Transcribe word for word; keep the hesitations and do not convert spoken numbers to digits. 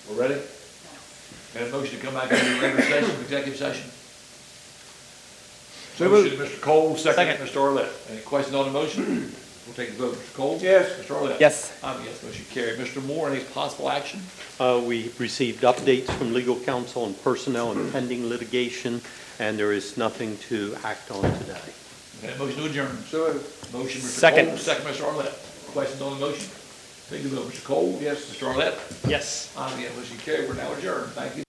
We're ready? Got a motion to come back into the regular session, executive session? So Motion, Mister Cole, second, Second. Mister Arlett. Any questions on the motion? We'll take the vote. Mister Cole? Yes. Mister Arlett? Yes. I'm a yes, motion carried. Mister Moore, any possible action? Uh, We received updates from legal counsel on personnel and pending litigation, and there is nothing to act on today. Okay, motion to adjourn. So moved. Motion, Mister Second. Cole, second, Mister Arlett. Questions on the motion? Take the vote. Mister Cole? Yes. Mister Arlett? Yes. I'm a yes, motion carried. We're now adjourned. Thank you.